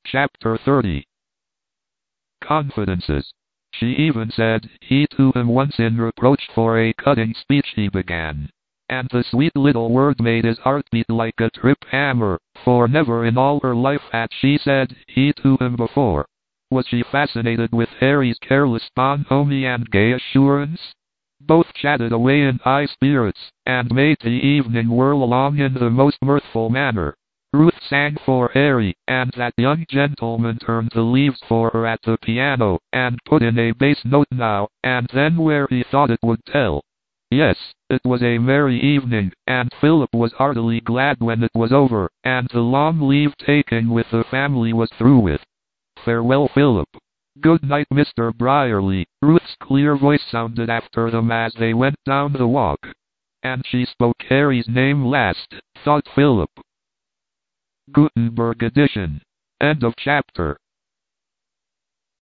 Chapter 30. Confidences. She even said he to him once in reproach for a cutting speech he began. And the sweet little word made his heart beat like a trip hammer, for never in all her life had she said he to him before. Was she fascinated with Harry's careless bonhomie and gay assurance? Both chatted away in high spirits, and made the evening whirl along in the most mirthful manner. Ruth sang for Harry, and that young gentleman turned the leaves for her at the piano, and put in a bass note now and then where he thought it would tell. Yes, it was a merry evening, and Philip was heartily glad when it was over, and the long leave-taking with the family was through with. Farewell, Philip. Good night, Mr. Brierly. Ruth's clear voice sounded after them as they went down the walk. And she spoke Harry's name last, thought Philip. Gutenberg edition. End of chapter.